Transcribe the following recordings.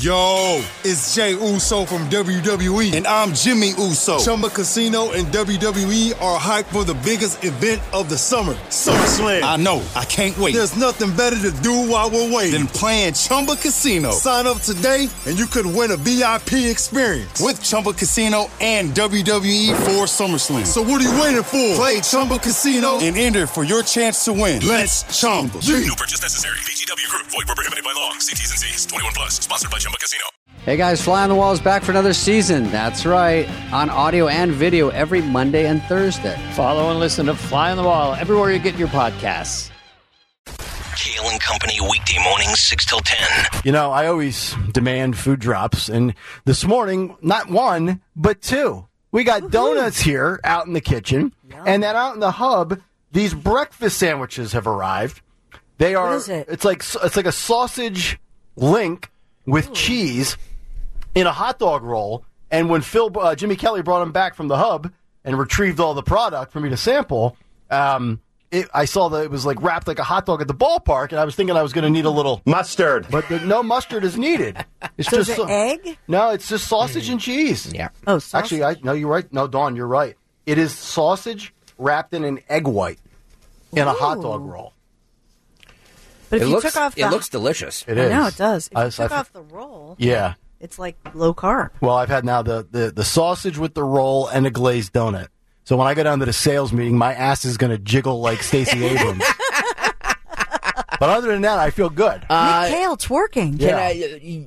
Yo, it's Jay Uso from WWE, and I'm Jimmy Uso. Chumba Casino and WWE are hyped for the biggest event of the summer, SummerSlam. I know, I can't wait. There's nothing better to do while we're waiting than playing Chumba Casino. Sign up today, and you could win a VIP experience with Chumba Casino and WWE for SummerSlam. So what are you waiting for? Play Chumba Casino and enter for your chance to win. Let's Chumba. No purchase necessary. VGW Group. Void where prohibited by law. See T's and C's. 21 plus. Sponsored by Chumba Casino. Hey guys, Fly on the Wall is back for another season. That's right, on audio and video every Monday and Thursday. Follow and listen to Fly on the Wall everywhere you get your podcasts. Kale and Company weekday mornings 6 till 10. You know, I always demand food drops, and this morning, not one, but two. We got donuts here out in the kitchen, and then out in the hub, these breakfast sandwiches have arrived. They are. What is it? It's like a sausage link with cheese in a hot dog roll. And when Jimmy Kelly brought them back from the hub and retrieved all the product for me to sample, I saw that it was like wrapped like a hot dog at the ballpark, and I was thinking I was going to need a little mustard, but no mustard is needed. It's so just is it egg. No, it's just sausage and cheese. Yeah. Oh, sausage. Actually, no, you're right. No, Dawn, you're right. It is sausage wrapped in an egg white in a hot dog roll. But if you took off it looks delicious. It is. I know it does. If you I took off the roll, yeah, it's like low carb. Well, I've had now the sausage with the roll and a glazed donut. So when I go down to the sales meeting, my ass is going to jiggle like Stacey Abrams. But other than that, I feel good. Nick Kale twerking. Yeah.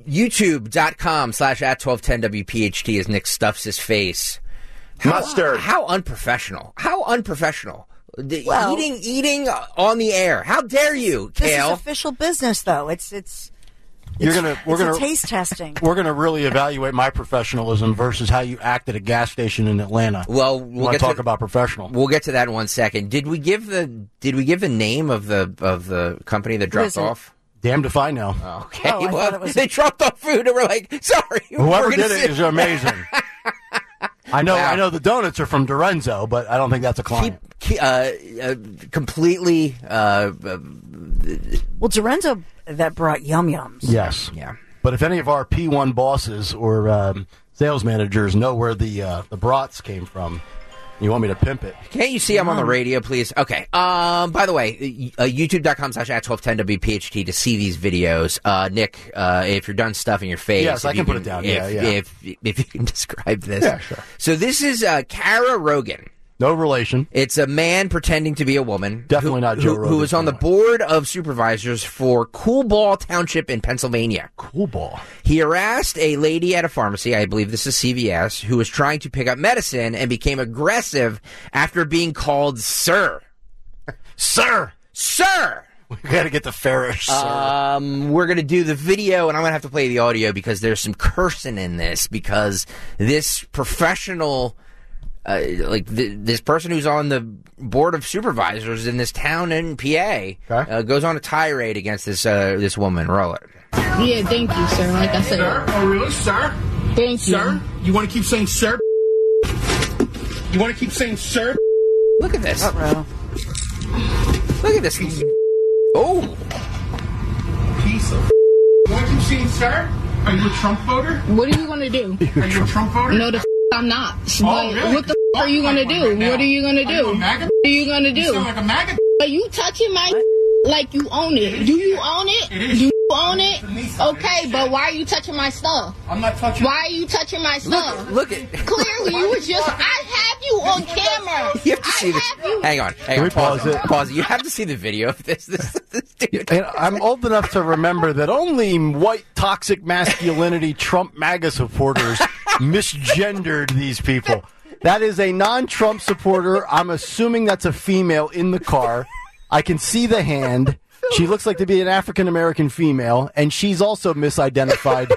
YouTube.com/@1210WPHT as Nick stuffs his face. Mustard. How unprofessional. How unprofessional. Well, Eating on the air. How dare you, This Kale? is official business, though. It's We're gonna taste testing. We're gonna really evaluate my professionalism versus how you act at a gas station in Atlanta. Well, we'll get talk about professional. We'll get to that in 1 second. Did we give the name of the company that dropped off? Damned if I know. Okay, Oh, I thought it was they dropped off food and we're like, sorry. Whoever did it is amazing. I know the donuts are from Dorenzo, but I don't think that's a client. Completely. Well, Dorenzo that brought Yum Yums. Yes. Yeah. But if any of our P1 bosses or sales managers know where the brats came from, you want me to pimp it? Can't you see I'm on the radio, please? Okay. By the way, YouTube.com/@1210WPHT to see these videos. Nick, if you're done stuffing your face. Yes, I can put it down. If you can describe this. Yeah, sure. So this is Kara Rogan. No relation. It's a man pretending to be a woman. Definitely not Joe Rogan. Who was on the board of supervisors for Cool Ball Township in Pennsylvania. Cool Ball. He harassed a lady at a pharmacy, I believe this is CVS, who was trying to pick up medicine and became aggressive after being called sir. Sir! Sir! We got to get the Farish, sir. We're going to do the video, and I'm going to have to play the audio because there's some cursing in this, because this professional... this person who's on the board of supervisors in this town in PA goes on a tirade against this woman. Roll it. Yeah, thank you, sir. Like I said. Sir? Oh, really? Sir? Thank you. Sir? You want to keep saying sir? You want to keep saying sir? Look at this. Uh-oh. Look at this. Oh. Piece of... You want to keep saying sir? Are you a Trump voter? What are you going to do? Are you a Trump voter? No, I'm not. Oh, really? What the are you going to do? Right now. What are you going to do? Are you a MAGA? What are you going to do? You sound like a MAGA. Are you touching my like you own it? Do you own it? It is. Do you own it? Denise, Okay, it is. but why are you touching my stuff? I'm not touching... Why are you touching my stuff? Look at... Clearly, you was just... I have you on camera. You have to see this. Hang on. Can we pause it? Pause it. You have to see the video of this dude. And I'm old enough to remember that only white toxic masculinity Trump MAGA supporters misgendered these people. That is a non-Trump supporter. I'm assuming that's a female in the car. I can see the hand. She looks like to be an African-American female, and she's also misidentified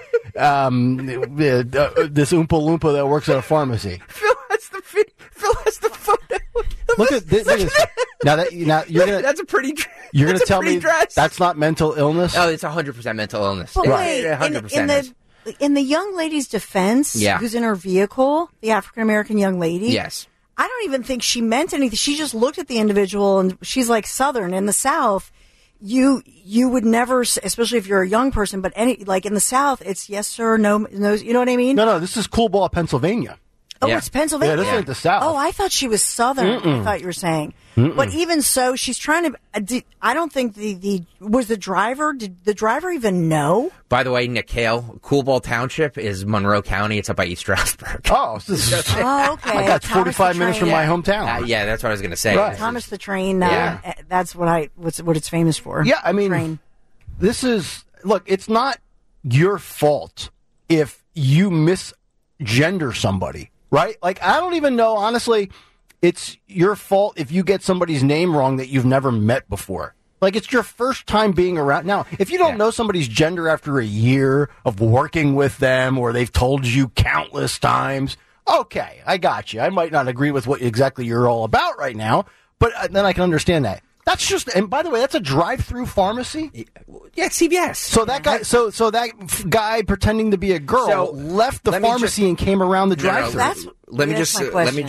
this Oompa Loompa that works at a pharmacy. Phil has the photo. Look at this. Now you're gonna. That's a pretty. You're gonna tell me dress. that's not mental illness? Oh, it's 100% mental illness. But wait, 100%. in the young lady's defense, who's in her vehicle, the African-American young lady, yes, I don't even think she meant anything. She just looked at the individual, and she's like Southern in the South. you would never, especially if you're a young person, but like in the South, it's yes sir, no, you know what I mean? No, this is Cool Ball, Pennsylvania. Oh, it's Pennsylvania? Yeah, this ain't the South. Oh, I thought she was Southern. I thought you were saying. But even so, she's trying to. I don't think was the driver. Did the driver even know? By the way, Nick Hale, Cool Ball Township is Monroe County. It's up by East Stroudsburg. Oh, this is, okay. That's 45 minutes from my hometown. Yeah, that's what I was going to say. Right. Thomas the Train. That's what it's famous for. Yeah, I mean, Train. This is look. It's not your fault if you misgender somebody. Right? Like, I don't even know, honestly, it's your fault if you get somebody's name wrong that you've never met before. Like, it's your first time being around. Now, if you don't know somebody's gender after a year of working with them or they've told you countless times, okay, I got you. I might not agree with what exactly you're all about right now, but then I can understand that. That's just, and by the way, that's a drive-through pharmacy. Yeah, it's CVS. So that guy, so that guy pretending to be a girl left the pharmacy and came around the drive-through. Let me just.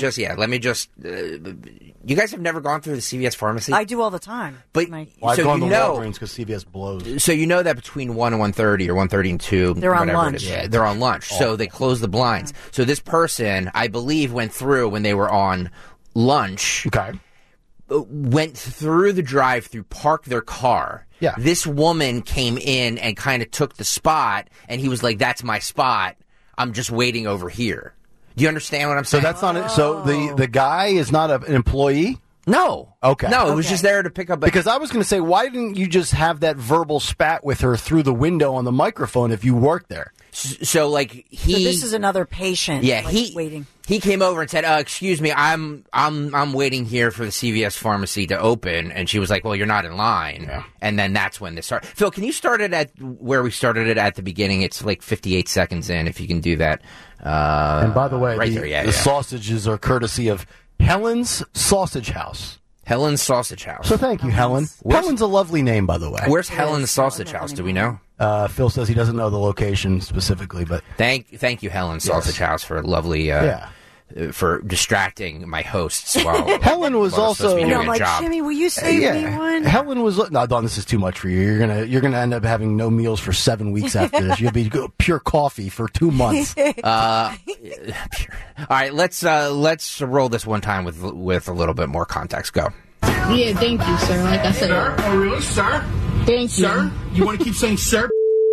You guys have never gone through the CVS pharmacy? I do all the time. But I've gone to Walgreens because CVS blows. So you know that between 1 and 1:30 or 1:30 and 2, they're on lunch. Yeah, they're on lunch. So they close the blinds. So this person, I believe, went through when they were on lunch. Okay. Went through the drive-through, parked their car. Yeah. This woman came in and kind of took the spot, and he was like, "That's my spot. I'm just waiting over here." Do you understand what I'm saying? So that's not it. So the guy is not an employee? No. Okay. No, it was just there to pick up. Because I was going to say, why didn't you just have that verbal spat with her through the window on the microphone if you worked there? So like So this is another patient. Yeah, waiting. He came over and said, "Excuse me, I'm waiting here for the CVS pharmacy to open." And she was like, "Well, you're not in line." Yeah. And then that's when this started. Phil, can you start it at where we started it at the beginning? It's like 58 seconds in, if you can do that. And by the way, the sausages are courtesy of Helen's Sausage House. Helen's Sausage House. So thank you, Helen. Helen's a lovely name, by the way. Where's Helen's Sausage House? Do we know? Phil says he doesn't know the location specifically, but thank you, Helen's Sausage House, for a lovely for distracting my hosts while Helen was also. I'm like, Jimmy, will you save me one? Helen was. No, Don, this is too much for you. You're gonna end up having no meals for 7 weeks after this. You'll be pure coffee for 2 months. All right, let's roll this one time with a little bit more context. Go. Yeah, thank you, sir. Like I said. Sir? Oh, really? Sir? Thank you. Sir? You want to keep saying sir?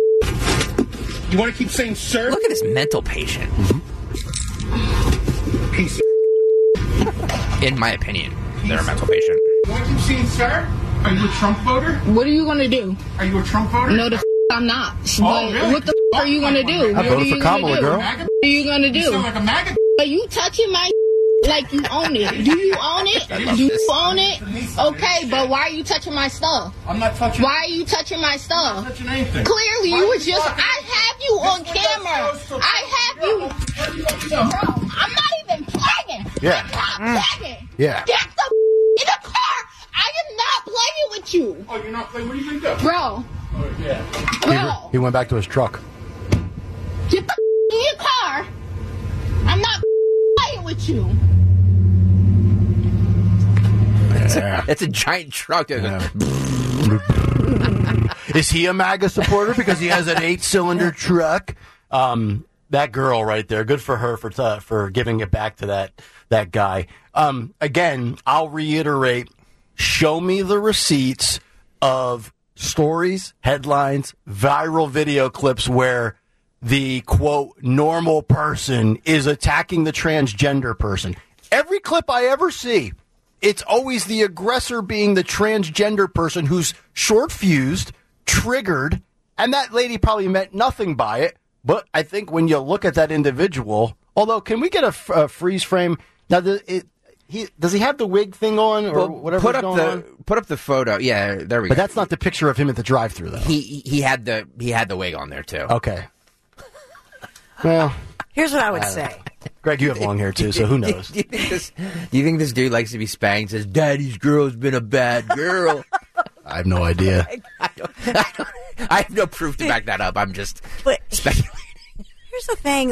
You want to keep saying sir? Look at this mental patient. Piece of in my opinion, they're a mental patient. You want to keep saying sir? Are you a Trump voter? What are you going to do? Are you a Trump voter? No, I'm not. Oh, really? What the are you going to do? I voted for Kamala, girl. What are you going to do? You sound like a MAGA. Are you touching my like you own it? Do you own it? Do you own it? Okay, but why are you touching my stuff? I'm not touching. Why are you touching my stuff? I'm not touching anything. Clearly, you were just. I have you on camera. I have you. Bro, I'm not even playing. Yeah. I'm not playing. Yeah. Get the in the car. I am not playing with you. Oh, you're not playing? What are you going to do? Bro. Oh, yeah. Bro. He went back to his truck. Get the in your car. I'm not playing with you. It's a giant truck. Yeah. Is he a MAGA supporter because he has an 8-cylinder truck? That girl right there, good for her for giving it back to that guy. Again, I'll reiterate, show me the receipts of stories, headlines, viral video clips where the, quote, normal person is attacking the transgender person. Every clip I ever see, it's always the aggressor being the transgender person who's short-fused, triggered, and that lady probably meant nothing by it. But I think when you look at that individual, although, can we get a freeze frame? Now, does he have the wig thing on or whatever? Put up the photo. Yeah, there we go. But that's not the picture of him at the drive-thru, though. He had the wig on there too. Okay. Well, here's what I would say. Greg, you have long hair too, so who knows? Do you think this dude likes to be spanked? Says, "Daddy's girl's been a bad girl." I have no idea. I have no proof to back that up. I'm just speculating. Here's the thing,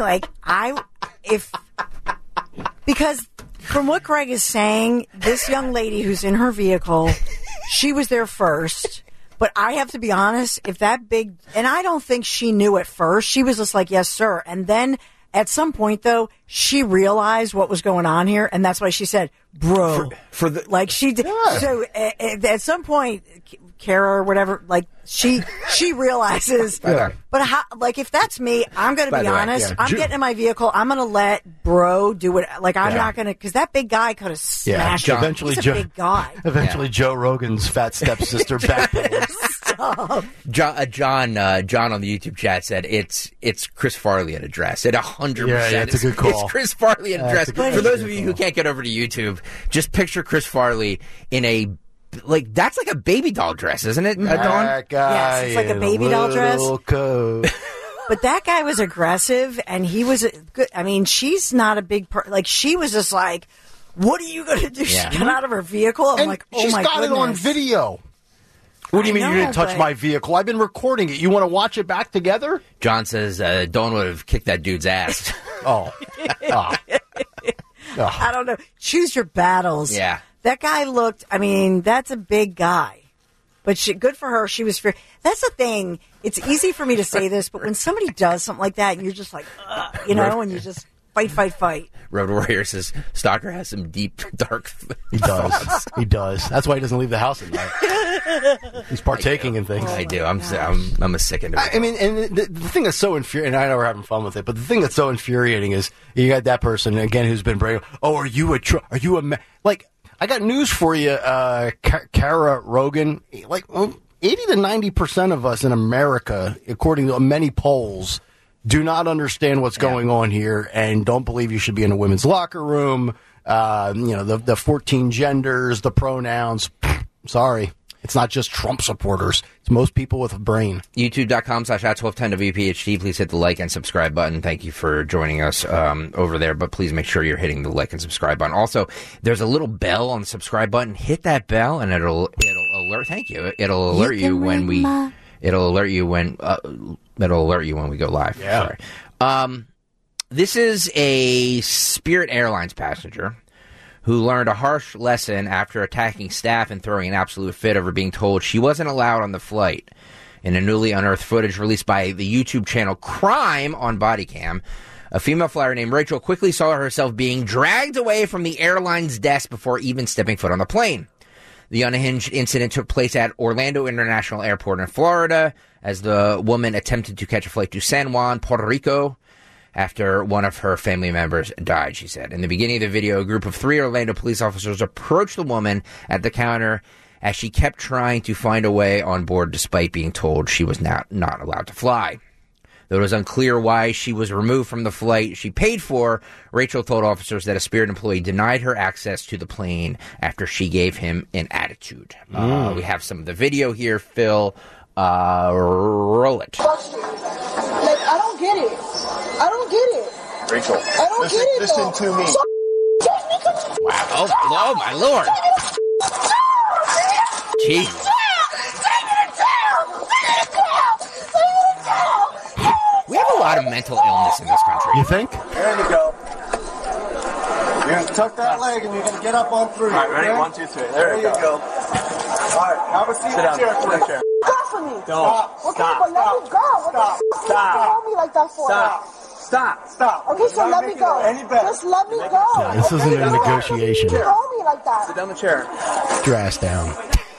because from what Greg is saying, this young lady who's in her vehicle, she was there first. But I have to be honest, if that big, and I don't think she knew at first. She was just like, yes, sir. And then at some point, though, she realized what was going on here. And that's why she said, bro. Like she did. Yeah. So at some point, Kara or whatever, like she realizes. Yeah. But how, like if that's me, I'm going to be honest. I'm getting in my vehicle. I'm going to let bro do it. Like I'm not going to, because that big guy could have smashed him. Eventually, He's a big guy. Eventually, Joe Rogan's fat stepsister backpedals. John on the YouTube chat said it's Chris Farley at a dress. It 100%. Yeah, it's a good call. It's Chris Farley at a dress. For those of you who can't get over to YouTube, just picture Chris Farley in a that's like a baby doll dress, isn't it, Dawn? That guy, yes, it's like a baby doll dress. Coat. But that guy was aggressive, and he was good. I mean, she's not a big she was just like, "What are you going to do?" Yeah. She got out of her vehicle. I'm like, "Oh my goodness!" She's got it on video. What do you mean you didn't touch my vehicle? I've been recording it. You want to watch it back together? John says Dawn would have kicked that dude's ass. I don't know. Choose your battles. Yeah. That guy looked, I mean, that's a big guy. But good for her. She was fair. That's the thing. It's easy for me to say this, but when somebody does something like that, and you're just like, and you just fight. Road Warrior says Stalker has some deep, dark He does. He does. That's why he doesn't leave the house at night. He's partaking in things. I do. I'm a sick individual. I mean, and the thing that's so infuriating, and I know we're having fun with it, but the thing that's so infuriating is you got that person, again, who's been brave. Oh, are you a like, I got news for you, Kara Rogan. Like, 80 to 90% of us in America, according to many polls, do not understand what's going on here and don't believe you should be in a women's locker room. The 14 genders, the pronouns. Sorry. It's not just Trump supporters. It's most people with a brain. YouTube.com/@1210WPHT. Please hit the like and subscribe button. Thank you for joining us over there, but please make sure you're hitting the like and subscribe button. Also, there's a little bell on the subscribe button. Hit that bell and it'll alert. Thank you. It'll alert you when we go live. Yeah. Sorry. This is a Spirit Airlines passenger who learned a harsh lesson after attacking staff and throwing an absolute fit over being told she wasn't allowed on the flight. In a newly unearthed footage released by the YouTube channel Crime on Bodycam, a female flyer named Rachel quickly saw herself being dragged away from the airline's desk before even stepping foot on the plane. The unhinged incident took place at Orlando International Airport in Florida as the woman attempted to catch a flight to San Juan, Puerto Rico, after one of her family members died, she said. In the beginning of the video, a group of 3 Orlando police officers approached the woman at the counter as she kept trying to find a way on board despite being told she was not allowed to fly. Though it was unclear why she was removed from the flight she paid for, Rachel told officers that a Spirit employee denied her access to the plane after she gave him an attitude. We have some of the video here, Phil. Roll it. I don't get it. Rachel, I don't get it. Listen to me. Wow. Oh my Lord. Jeez. We have a lot of mental illness in this country. You think? There you go. You're going to tuck that leg and you're going to get up on 3. All right, ready? Okay? 1, 2, 3. There you go. All right, have a seat in the chair, please. Stop for me. Don't. Okay, but let me go. Stop. Hold me like that for. Stop. Okay, so let me go. Just let me go. Yeah, this isn't a negotiation. Don't hold me like that. Sit down the chair. Get your ass down.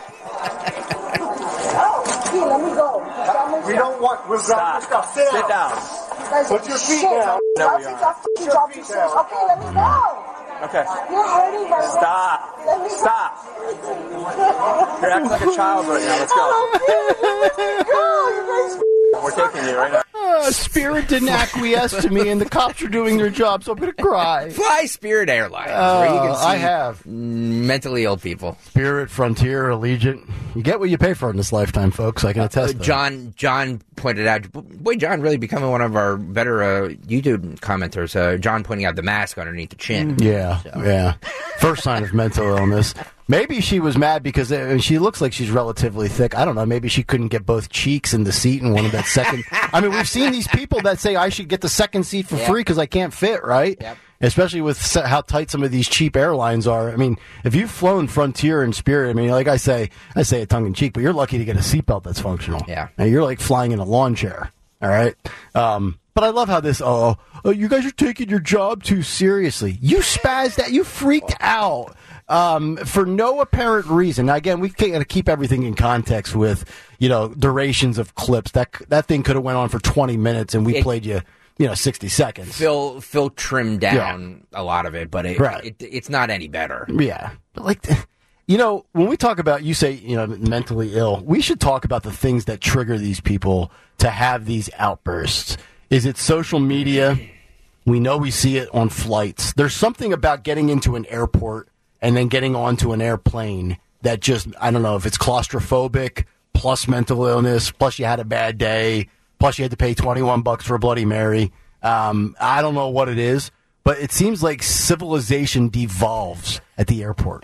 Here, let me go. We don't want. We'll drop your stuff. Sit down. Put your feet down. There we are. Drop your feet. Okay, let me go. Okay. You're hurting my Stop. Let me Stop. You're acting like a child right now. Let's go. We're taking you right now. Spirit didn't acquiesce to me, and the cops are doing their job, so I'm going to cry. Fly Spirit Airlines, where you can see I have mentally ill people. Spirit, Frontier, Allegiant. You get what you pay for in this lifetime, folks. I can attest. John pointed out. Boy, John really becoming one of our better YouTube commenters. John pointing out the mask underneath the chin. Yeah. First sign of mental illness. Maybe she was mad because she looks like she's relatively thick. I don't know. Maybe she couldn't get both cheeks in the seat and wanted that second. I mean, we've seen these people that say I should get the second seat for free because I can't fit, right? Yep. especially with how tight some of these cheap airlines are. I mean, if you've flown Frontier and Spirit, I mean, like I say it tongue in cheek, but you're lucky to get a seatbelt that's functional. Yeah. Now, you're like flying in a lawn chair. All right. But I love how this, you guys are taking your job too seriously. You spazzed out. You freaked out for no apparent reason. Now, again, we got to keep everything in context with, durations of clips. That thing could have went on for 20 minutes, and we played you, 60 seconds. Phil trimmed down a lot of it, but it's not any better. Yeah. Like, when we talk about, you say, mentally ill, we should talk about the things that trigger these people to have these outbursts. Is it social media? We know we see it on flights. There's something about getting into an airport and then getting onto an airplane that just, I don't know if it's claustrophobic, plus mental illness, plus you had a bad day, plus you had to pay $21 for a Bloody Mary. I don't know what it is, but it seems like civilization devolves at the airport.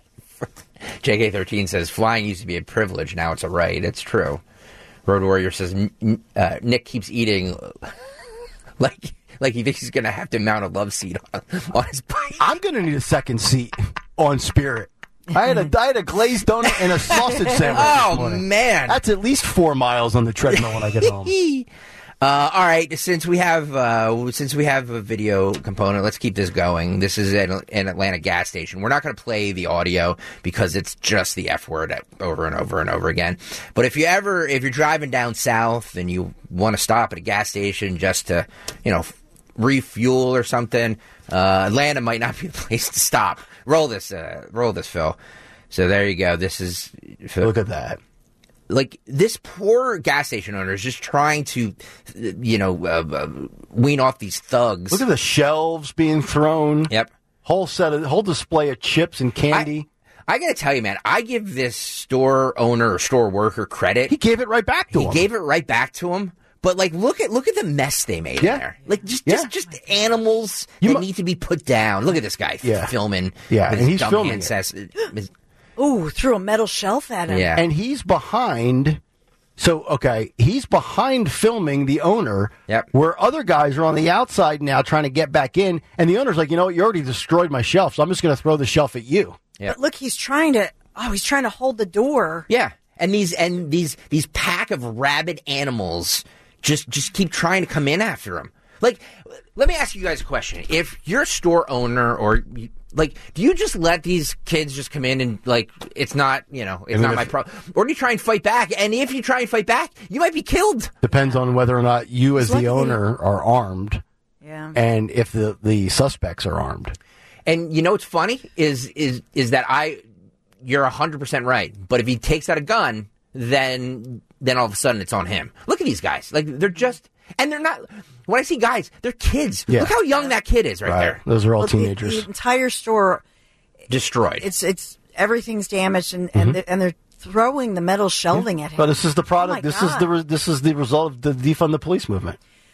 JK13 says, flying used to be a privilege, now it's a right. It's true. Road Warrior says, Nick keeps eating like he thinks he's going to have to mount a love seat on his bike. I'm going to need a second seat on Spirit. I had a glazed donut and a sausage sandwich this morning. Man. That's at least 4 miles on the treadmill when I get home. All right, since we have a video component, let's keep this going. This is an Atlanta gas station. We're not going to play the audio because it's just the F word over and over and over again. But if you're driving down south and you want to stop at a gas station just to, refuel or something, Atlanta might not be the place to stop. Roll this, Phil. So there you go. This is Phil. Look at that. Like, this poor gas station owner is just trying to, wean off these thugs. Look at the shelves being thrown. Yep. Whole display of chips and candy. I got to tell you, man, I give this store owner or store worker credit. He gave it right back to him. He gave it right back to him. But, like, look at the mess they made in there. Like, just animals that need to be put down. Look at this guy filming. Yeah, and he's filming Ooh, threw a metal shelf at him. Yeah. And he's behind. So, he's behind filming the owner, where other guys are on the outside now trying to get back in. And the owner's like, you know what, you already destroyed my shelf, so I'm just going to throw the shelf at you. Yep. But look, he's trying to hold the door. Yeah. And these pack of rabid animals just keep trying to come in after him. Like, let me ask you guys a question. If you're a store owner or... Like, do you just let these kids just come in and, like, it's not, it's not my problem? Or do you try and fight back? And if you try and fight back, you might be killed. Depends on whether or not you as the owner are armed. Yeah. And if the suspects are armed. And what's funny is that you're 100% right. But if he takes out a gun, then all of a sudden it's on him. Look at these guys. Like, they're just... And they're not... When I see guys, they're kids. Yeah. Look how young that kid is right there. Those are all teenagers. The entire store... Destroyed. It's everything's damaged, and they're throwing the metal shelving at him. But this is the product. This is the result of the defund the police movement.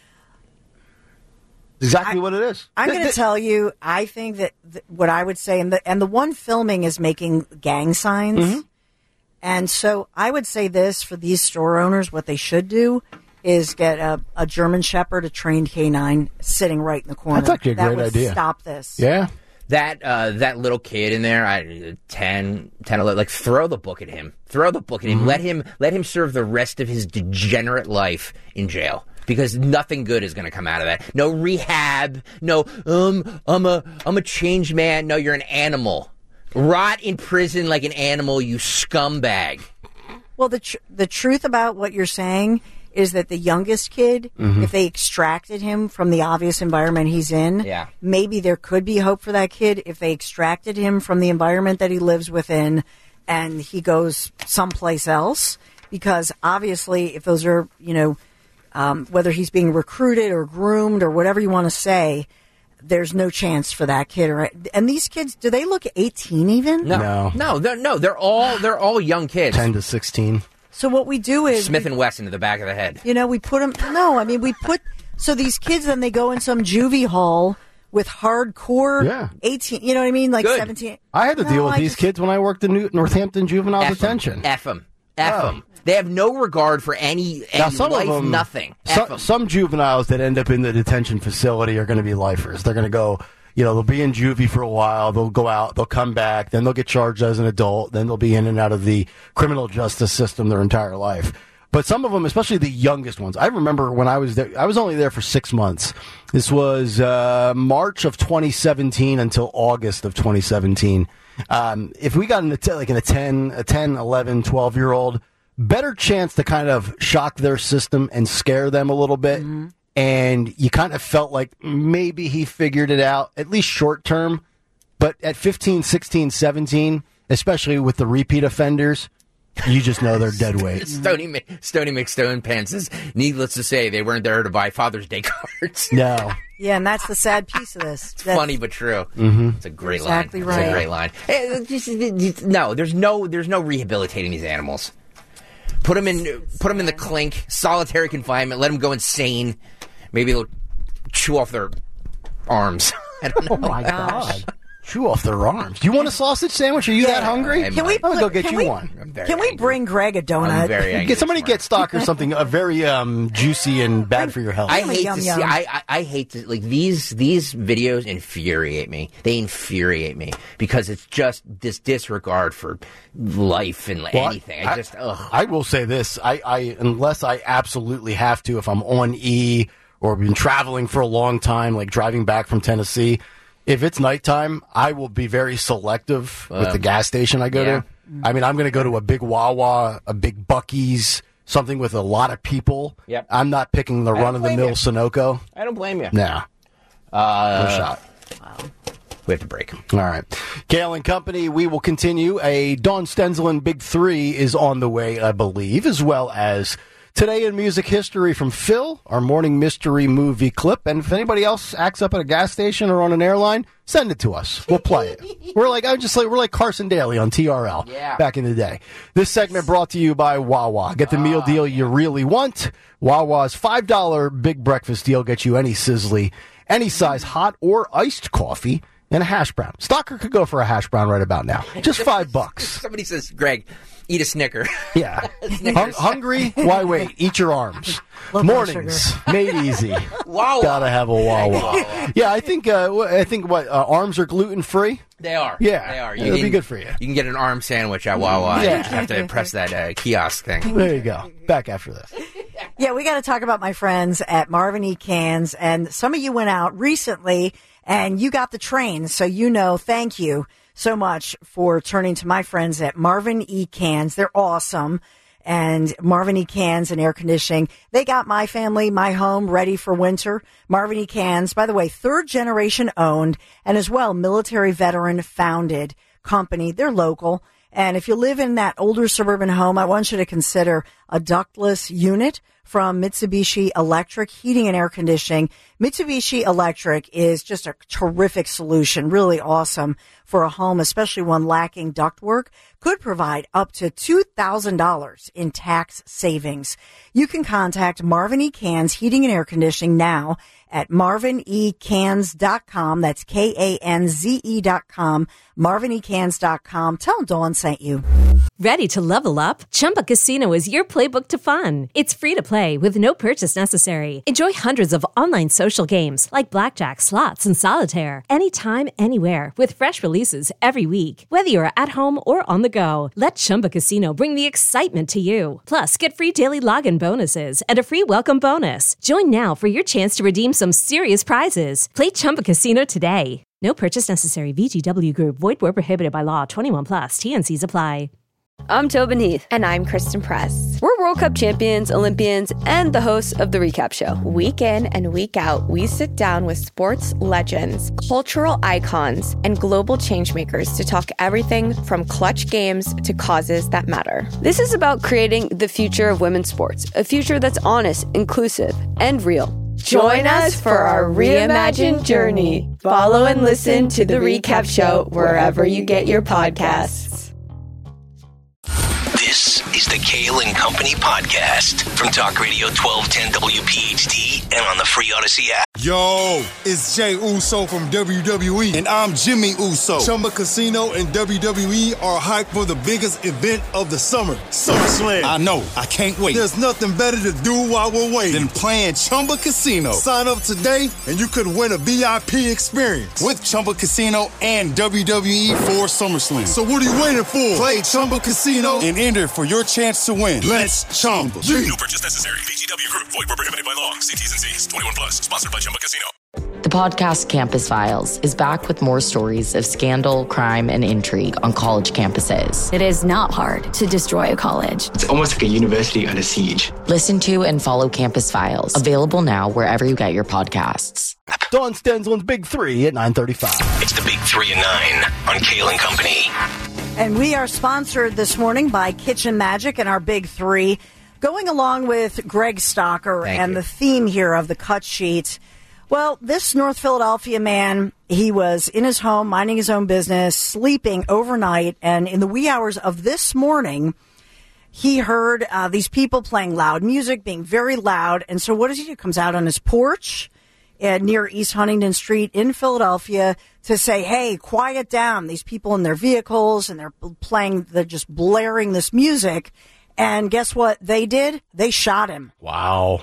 Exactly what it is. I'm going to tell you, I think that what I would say, and the one filming is making gang signs. Mm-hmm. And so I would say this for these store owners, what they should do is get a German Shepherd, a trained canine, sitting right in the corner. That's actually a great idea. Stop this. Yeah. That little kid in there, 10, 11, like, throw the book at him. Throw the book at him. Mm-hmm. Let him serve the rest of his degenerate life in jail. Because nothing good is going to come out of that. No rehab. No, I'm a changed man. No, you're an animal. Rot in prison like an animal, you scumbag. Well, the truth about what you're saying is that the youngest kid, if they extracted him from the obvious environment he's in, maybe there could be hope for that kid if they extracted him from the environment that he lives within and he goes someplace else. Because obviously, if those are, whether he's being recruited or groomed or whatever you want to say, there's no chance for that kid. Right? And these kids, do they look 18 even? No. They're all young kids. 10 to 16. So what we do is Smith and Wesson to the back of the head. We put them. No, I mean so these kids, then they go in some juvie hall with hardcore 18. You know what I mean? Like Good. 17. I had to deal with these kids when I worked in Northampton Juvenile Detention. F them. They have no regard for any life, nothing. Some juveniles that end up in the detention facility are going to be lifers. They're going to go, they'll be in juvie for a while. They'll go out. They'll come back. Then they'll get charged as an adult. Then they'll be in and out of the criminal justice system their entire life. But some of them, especially the youngest ones, I remember when I was there, I was only there for 6 months. This was March of 2017 until August of 2017. If we got in a 10, 11, 12-year-old, better chance to kind of shock their system and scare them a little bit. Mm-hmm. And you kind of felt like maybe he figured it out, at least short term. But at 15, 16, 17, especially with the repeat offenders, you just know they're dead weight. Stony McStone Pants says, needless to say, they weren't there to buy Father's Day cards. No. Yeah, and that's the sad piece of this. It's funny but true. Mm-hmm. It's a great exactly line. Right. It's a great line. No, there's no rehabilitating these animals. Put them in the clink, solitary confinement. Let them go insane. Maybe they'll chew off their arms. I don't know. Oh my gosh. Chew off their arms. Do you want a sausage sandwich? Are you that hungry? I'm gonna go get you one. Can we bring Greg a donut? I'm very angry. Somebody get Stalker something very juicy and bad for your health. I hate to like these videos infuriate me. They infuriate me because it's just this disregard for life and anything. I will say this: I unless I absolutely have to, if I'm on E or been traveling for a long time, like driving back from Tennessee. If it's nighttime, I will be very selective with the gas station I go to. I mean, I'm going to go to a big Wawa, a big Buc-ee's, something with a lot of people. Yep. I'm not picking the run-of-the-mill Sunoco. I don't blame you. Nah. No shot. Wow. We have to break. All right. Kale and Company, we will continue. A Dawn Stensland Big 3 is on the way, I believe, as well as Today in Music History from Phil, our morning mystery movie clip. And if anybody else acts up at a gas station or on an airline, send it to us. We'll play it. We're like Carson Daly on TRL back in the day. This segment brought to you by Wawa. Get the meal deal you really want. Wawa's $5 big breakfast deal gets you any sizzly, any size hot or iced coffee and a hash brown. Stalker could go for a hash brown right about now. Just $5. Somebody says, Greg, eat a Snicker. Yeah. Hungry? Why wait? Eat your arms. Mornings made easy. Wawa. Gotta have a Wawa. Yeah, I think arms are gluten free. They are. Yeah, they are. It'll be good for you. You can get an arm sandwich at Wawa. Yeah. You just have to press that kiosk thing. There you go. Back after this. Yeah, we got to talk about my friends at Marvin E. Cans, and some of you went out recently and you got the train, so thank you so much for turning to my friends at Marvin E. Cans. They're awesome. And Marvin E. Cans and air conditioning, they got my family, my home ready for winter. Marvin E. Cans, by the way, 3rd generation owned and as well military veteran founded company. They're local. And if you live in that older suburban home, I want you to consider a ductless unit from Mitsubishi Electric Heating and Air Conditioning. Mitsubishi Electric is just a terrific solution, really awesome for a home, especially one lacking ductwork. Could provide up to $2,000 in tax savings. You can contact Marvin E. Cans Heating and Air Conditioning now at marvinecans.com. That's KANZE.com. marvinecans.com. Tell them Dawn sent you. Ready to level up? Chumba Casino is your playbook to fun. It's free to play with no purchase necessary. Enjoy hundreds of online social games like blackjack, slots, and solitaire anytime, anywhere with fresh releases every week. Whether you're at home or on the go, let Chumba Casino bring the excitement to you. Plus, get free daily login bonuses and a free welcome bonus. Join now for your chance to redeem some serious prizes. Play Chumba Casino today. No purchase necessary. VGW Group. Void where prohibited by law. 21 plus. TNCs apply. I'm Tobin Heath. And I'm Kristen Press. We're World Cup champions, Olympians, and the hosts of The Recap Show. Week in and week out, we sit down with sports legends, cultural icons, and global changemakers to talk everything from clutch games to causes that matter. This is about creating the future of women's sports, a future that's honest, inclusive, and real. Join us for our reimagined journey. Follow and listen to The Recap Show wherever you get your podcasts. This is the Kale and Company podcast from Talk Radio 1210 WPHT and on the free Odyssey app. Yo, it's Jay Uso from WWE, and I'm Jimmy Uso. Chumba Casino and WWE are hyped for the biggest event of the summer, SummerSlam. I know, I can't wait. There's nothing better to do while we're waiting than playing Chumba Casino. Sign up today, and you could win a VIP experience with Chumba Casino and WWE for SummerSlam. So what are you waiting for? Play Chumba Casino and enter for your chance to win. Let's Chumba. No purchase necessary. VGW Group. Void where prohibited by law. See T's and C's. 21 plus. Sponsored by Chumba Casino. The podcast Campus Files is back with more stories of scandal, crime, and intrigue on college campuses. It is not hard to destroy a college. It's almost like a university under siege. Listen to and follow Campus Files. Available now wherever you get your podcasts. Dawn Stensland's Big 3 at 9:35. It's the Big 3 and 9 on Kale and Company. And we are sponsored this morning by Kitchen Magic and our Big 3. Going along with Greg Stocker and the theme here of the cut sheet. Well, this North Philadelphia man, he was in his home, minding his own business, sleeping overnight, and in the wee hours of this morning, he heard these people playing loud music, being very loud, and so what does he do? Comes out on his porch near East Huntington Street in Philadelphia to say, hey, quiet down. These people in their vehicles, and they're just blaring this music, and guess what they did? They shot him. Wow.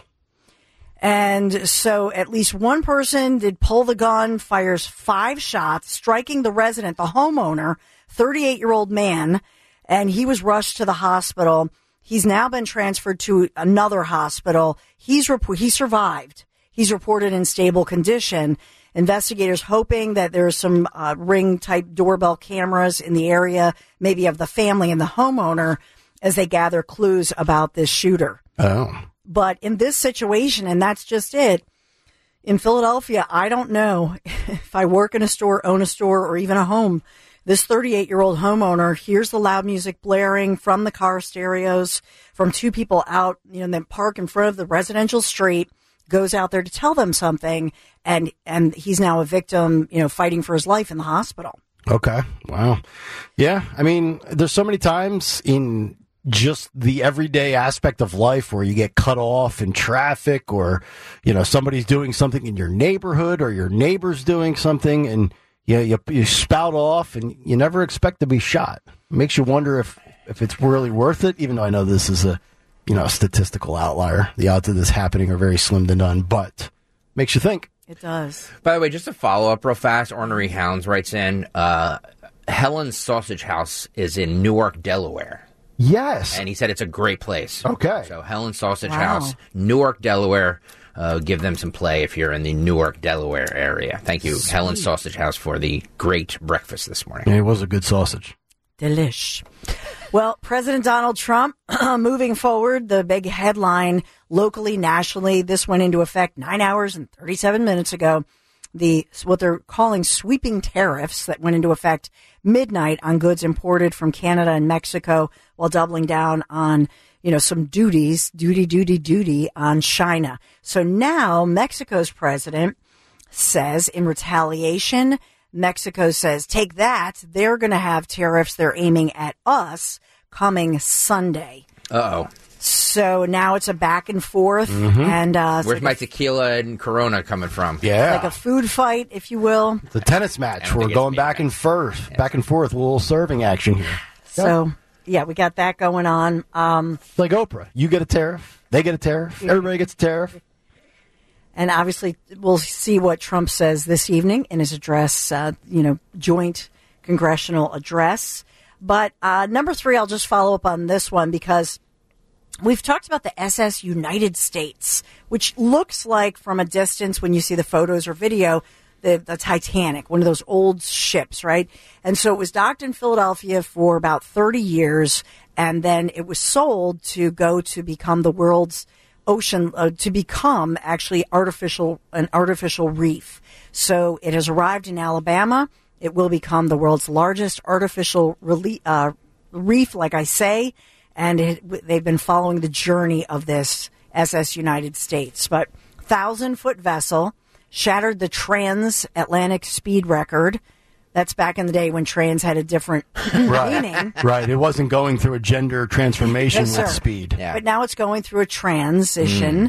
And so at least one person did pull the gun, fires 5 shots, striking the resident, the homeowner, 38-year-old man, and he was rushed to the hospital. He's now been transferred to another hospital. He survived. He's reported in stable condition. Investigators hoping that there's some Ring-type doorbell cameras in the area, maybe of the family and the homeowner, as they gather clues about this shooter. Oh. But in this situation, and that's just it, in Philadelphia, I don't know if I work in a store, own a store, or even a home. This 38-year-old homeowner hears the loud music blaring from the car stereos from 2 people out, that park in front of the residential street, goes out there to tell them something, and he's now a victim, fighting for his life in the hospital. Okay. Wow. Yeah. I mean, there's so many times in just the everyday aspect of life where you get cut off in traffic, or, somebody's doing something in your neighborhood, or your neighbor's doing something, and you spout off and you never expect to be shot. It makes you wonder if it's really worth it, even though I know this is a statistical outlier. The odds of this happening are very slim to none, but makes you think. It does. By the way, just to follow up real fast, Ornery Hounds writes in, Helen's Sausage House is in Newark, Delaware. Yes. And he said it's a great place. Okay. So Helen's Sausage House, Newark, Delaware. Give them some play if you're in the Newark, Delaware area. Thank you, Helen's Sausage House, for the great breakfast this morning. Yeah, it was a good sausage. Delish. Well, President Donald Trump, moving forward, the big headline locally, nationally, this went into effect 9 hours and 37 minutes ago. What they're calling sweeping tariffs that went into effect midnight on goods imported from Canada and Mexico, while doubling down on, some duty on China. So now Mexico's president says, in retaliation, Mexico says, take that. They're going to have tariffs they're aiming at us coming Sunday. Uh-oh. So now it's a back and forth. Mm-hmm. And where's my tequila and Corona coming from? Yeah. Like a food fight, if you will. The tennis match. We're going back and forth, a little serving action here. So, yeah, we got that going on. Like Oprah. You get a tariff. They get a tariff. Everybody gets a tariff. And obviously, we'll see what Trump says this evening in his address, joint congressional address. But number 3, I'll just follow up on this one because we've talked about the SS United States, which looks like from a distance when you see the photos or video, the Titanic, one of those old ships, right? And so it was docked in Philadelphia for about 30 years, and then it was sold to go to become the world's ocean, to become actually an artificial reef. So it has arrived in Alabama. It will become the world's largest artificial reef, like I say, and they've been following the journey of this SS United States. But 1,000-foot vessel shattered the transatlantic speed record. That's back in the day when trans had a different meaning. Right. It wasn't going through a gender transformation with speed. Yeah. But now it's going through a transition.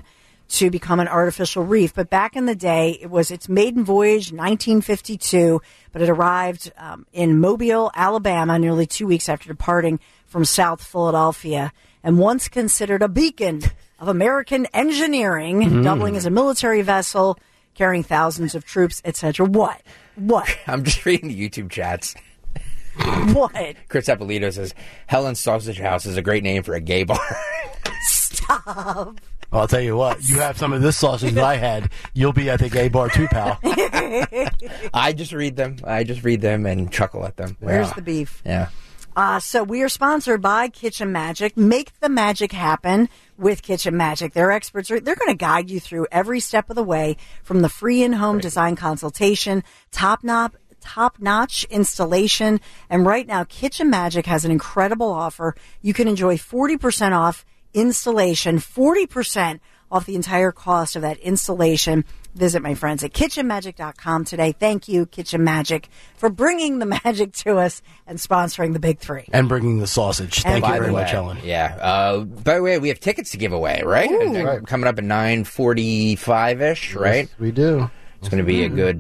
to become an artificial reef. But back in the day, its maiden voyage, 1952, but it arrived in Mobile, Alabama, nearly 2 weeks after departing from South Philadelphia, and once considered a beacon of American engineering, doubling as a military vessel, carrying thousands of troops, etc. What? I'm just reading the YouTube chats. What? Chris Apolito says, Helen's Sausage House is a great name for a gay bar. Stop. Well, I'll tell you what, you have some of this sausage that I had, you'll be at the gay bar too, pal. I just read them and chuckle at them. Where's the beef? Yeah. So we are sponsored by Kitchen Magic. Make the magic happen with Kitchen Magic. Their experts they're going to guide you through every step of the way, from the free in-home design consultation, top-notch installation. And right now, Kitchen Magic has an incredible offer. You can enjoy 40% off installation, 40% off the entire cost of that installation. Visit my friends at kitchenmagic.com today. Thank you, Kitchen Magic, for bringing the magic to us and sponsoring the Big Three. And bringing the sausage. Thank you very much, Helen. Yeah. By the way, we have tickets to give away, right? Right. Coming up at 9:45-ish, right? Yes, we do. It's going to be a good...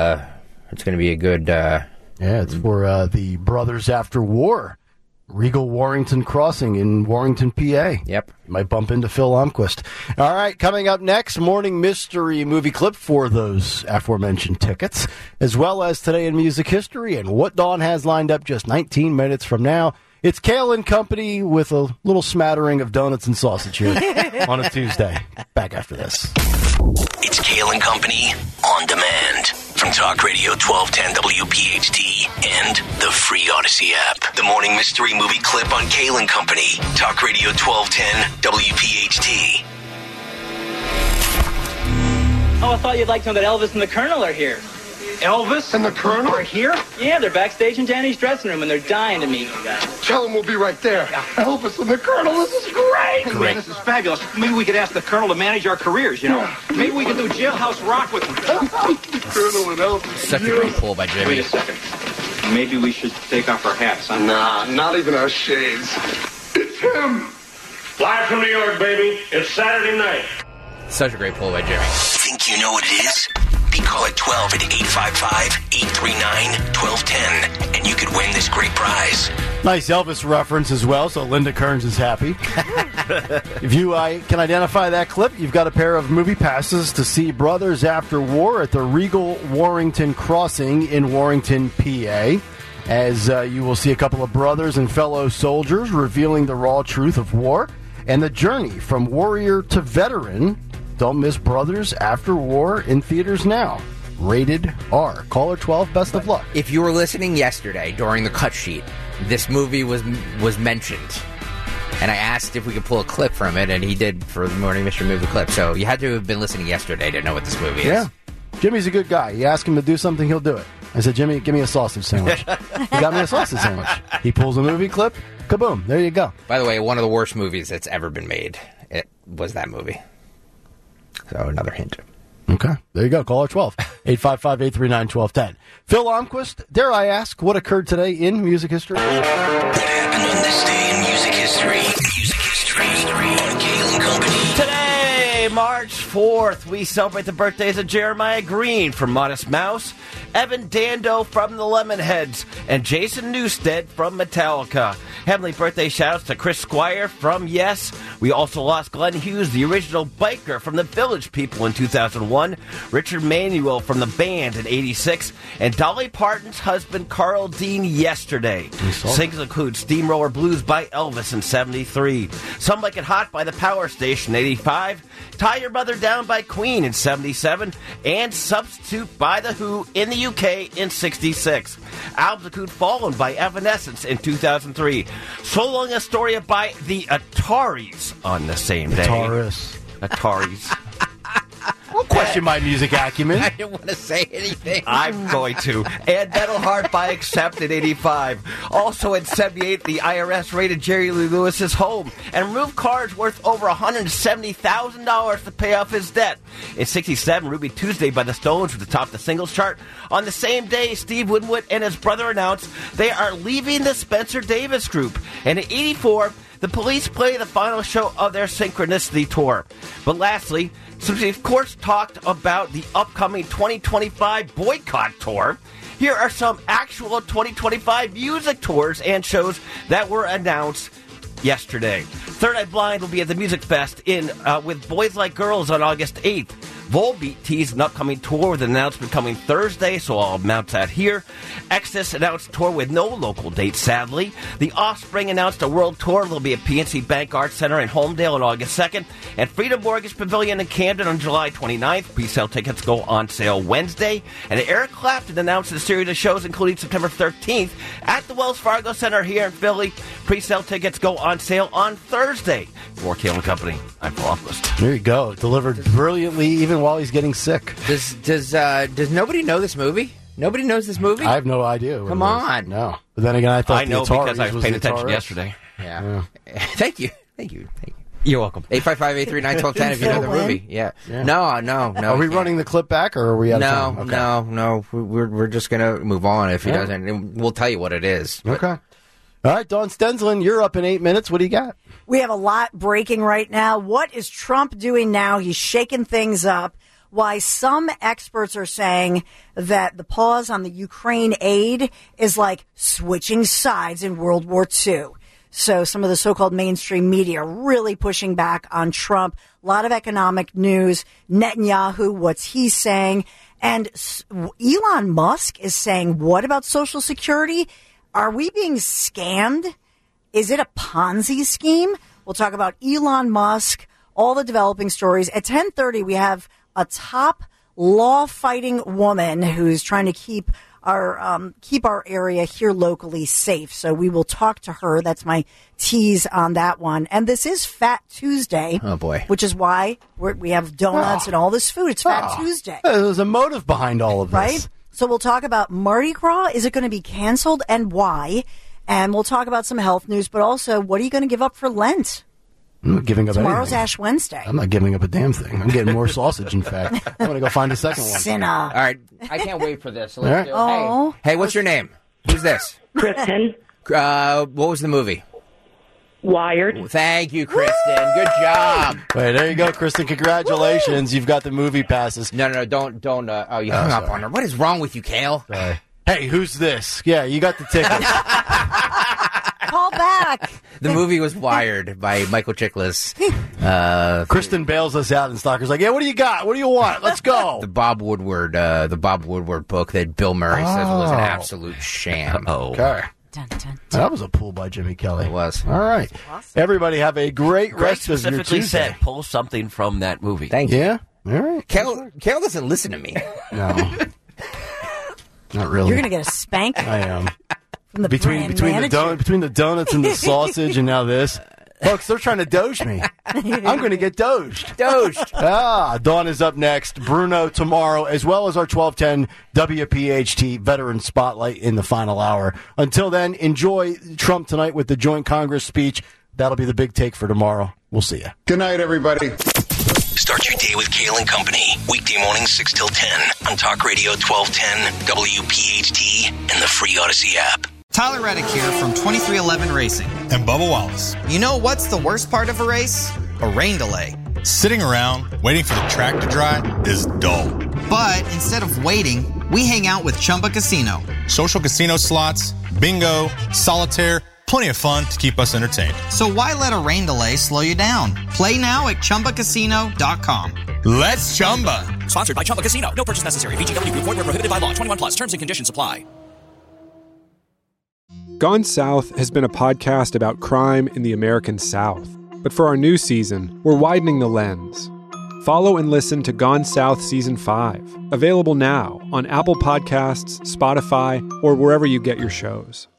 yeah, it's for the Brothers After War. Regal Warrington Crossing in Warrington, PA. Yep. You might bump into Phil Almquist. All right, coming up next, morning mystery movie clip for those aforementioned tickets, as well as Today in Music History and what Dawn has lined up just 19 minutes from now. It's Kale and Company with a little smattering of donuts and sausage here on a Tuesday. Back after this. It's Kale and Company on demand from Talk Radio 1210 WPHT and the free Odyssey app. The morning mystery movie clip on Kale and Company. Talk Radio 1210 WPHT. Oh, I thought you'd like to know that Elvis and the Colonel are here. Elvis and the Colonel are here? Yeah, they're backstage in Danny's dressing room, and they're dying to meet you guys. Tell them we'll be right there. Elvis and the Colonel, this is great. Man, this is fabulous. Maybe we could ask the Colonel to manage our careers, you know. Maybe we could do Jailhouse Rock with him. Colonel and Elvis. Such a great pull by Jimmy. Wait a second. Maybe we should take off our hats, huh? Nah, not even our shades. It's him. Live from New York, baby. It's Saturday night. Such a great pull by Jimmy. Think you know what it is? Be call at 12 at 855-839-1210, and you could win this great prize. Nice Elvis reference as well, so Linda Kearns is happy. If you can identify that clip, you've got a pair of movie passes to see Brothers After War at the Regal Warrington Crossing in Warrington, PA, as you will see a couple of brothers and fellow soldiers revealing the raw truth of war and the journey from warrior to veteran. Don't miss Brothers After War in theaters now. Rated R. Caller 12, best of luck. If you were listening yesterday during the cut sheet, this movie was mentioned. And I asked if we could pull a clip from it, and he did for the Morning Mystery Movie clip. So you had to have been listening yesterday to know what this movie is. Yeah. Jimmy's a good guy. You ask him to do something, he'll do it. I said, Jimmy, give me a sausage sandwich. He got me a sausage sandwich. He pulls a movie clip, kaboom, there you go. By the way, one of the worst movies that's ever been made, it was that movie. So another hint. Okay, there you go. Caller 12, 855-839-1210. Phil Almquist, dare I ask what occurred today in music history? What happened on this day in music history? Music history on Kale and Company. Today, March 4th, we celebrate the birthdays of Jeremiah Green from Modest Mouse, Evan Dando from the Lemonheads, and Jason Newsted from Metallica. Heavenly birthday shoutouts to Chris Squire from Yes. We also lost Glenn Hughes, the original biker from the Village People in 2001, Richard Manuel from the band in 86, and Dolly Parton's husband Carl Dean yesterday. Singles include Steamroller Blues by Elvis in 73, Some Like It Hot by the Power Station in 85, Tie Your Mother Down by Queen in 77, and Substitute by The Who in the UK in 66. Albums include Fallen by Evanescence in 2003. So Long Astoria by the Ataris on the same day. Ataris. Don't question my music acumen. I didn't want to say anything. I'm going to. And Metal Heart by Accept in 85. Also in 78, the IRS raided Jerry Lee Lewis's home and removed cars worth over $170,000 to pay off his debt. In 67, Ruby Tuesday by the Stones was atop the singles chart. On the same day, Steve Winwood and his brother announced they are leaving the Spencer Davis Group. And in 84, the Police play the final show of their Synchronicity tour. But lastly, Since we, of course, talked about the upcoming 2025 boycott tour, here are some actual 2025 music tours and shows that were announced yesterday. Third Eye Blind will be at the Music Fest with Boys Like Girls on August 8th. Volbeat teased an upcoming tour with an announcement coming Thursday, so I'll announce that here. Exodus announced a tour with no local date, sadly. The Offspring announced a world tour. They'll be at PNC Bank Arts Center in Homedale on August 2nd, and Freedom Mortgage Pavilion in Camden on July 29th. Pre-sale tickets go on sale Wednesday. And Eric Clapton announced a series of shows, including September 13th at the Wells Fargo Center here in Philly. Pre-sale tickets go on sale on Thursday. For Kale & Company, I'm Paul Offlist. There you go. Delivered brilliantly, even while he's getting sick. Does nobody know this movie? Nobody knows this movie? I have no idea. Come on. No. But then again, I know because I was paying attention yesterday. Yeah. Thank you. You're welcome. 855-839-1210 if you know the movie. Yeah. No. Are we running the clip back, or are we out of time? No. We're just going to move on if he doesn't. And we'll tell you what it is. Okay. All right, Dawn Stensland, you're up in 8 minutes. What do you got? We have a lot breaking right now. What is Trump doing now? He's shaking things up. Why some experts are saying that the pause on the Ukraine aid is like switching sides in World War II. So some of the so-called mainstream media are really pushing back on Trump. A lot of economic news. Netanyahu, what's he saying? And Elon Musk is saying, what about Social Security? Are we being scammed? Is it a Ponzi scheme? We'll talk about Elon Musk, all the developing stories. At 10:30, we have a top law-fighting woman who's trying to keep our area here locally safe. So we will talk to her. That's my tease on that one. And this is Fat Tuesday. Oh, boy. Which is why we have donuts and all this food. It's Fat Tuesday. There's a motive behind all of this. Right? So we'll talk about Mardi Gras. Is it going to be canceled and why? And we'll talk about some health news, but also what are you going to give up for Lent? I'm not giving up Tomorrow's anything. Ash Wednesday. I'm not giving up a damn thing. I'm getting more sausage, in fact. I'm going to go find a second one. Sinner. All right. I can't wait for this. So let's do it. Oh. Hey, what's your name? Who's this? Kristen. What was the movie? Wired. Thank you, Kristen. Good job. Wait, there you go, Kristen. Congratulations. You've got the movie passes. No, don't. You hung up on her. What is wrong with you, Kale? Sorry. Hey, who's this? Yeah, you got the tickets. Call back. The movie was Wired by Michael Chiklis. Kristen bails us out, and Stalker's like, yeah, what do you got? What do you want? Let's go. The Bob Woodward book that Bill Murray says was an absolute sham. Okay. Dun, dun, dun. That was a pull by Jimmy Kelly. It was. All right. Awesome. Everybody have a great rest of your Tuesday. Specifically said, pull something from that movie. Thank you. Yeah? All right. Kale doesn't listen to me. No. Not really. You're going to get a spank. I am. From the between the donuts and the sausage and now this. Folks, they're trying to doge me. I'm going to get doged. Dawn is up next. Bruno tomorrow, as well as our 1210 WPHT Veteran Spotlight in the final hour. Until then, enjoy Trump tonight with the Joint Congress speech. That'll be the big take for tomorrow. We'll see you. Good night, everybody. Start your day with Kale & Company. Weekday mornings 6 till 10 on Talk Radio 1210, WPHT, and the free Odyssey app. Tyler Reddick here from 2311 Racing. And Bubba Wallace. You know what's the worst part of a race? A rain delay. Sitting around waiting for the track to dry is dull. But instead of waiting, we hang out with Chumba Casino. Social casino slots, bingo, solitaire, plenty of fun to keep us entertained. So why let a rain delay slow you down? Play now at ChumbaCasino.com. Let's Chumba. Sponsored by Chumba Casino. No purchase necessary. VGW Group. Void where prohibited by law. 21 plus. Terms and conditions apply. Gone South has been a podcast about crime in the American South. But for our new season, we're widening the lens. Follow and listen to Gone South Season 5. Available now on Apple Podcasts, Spotify, or wherever you get your shows.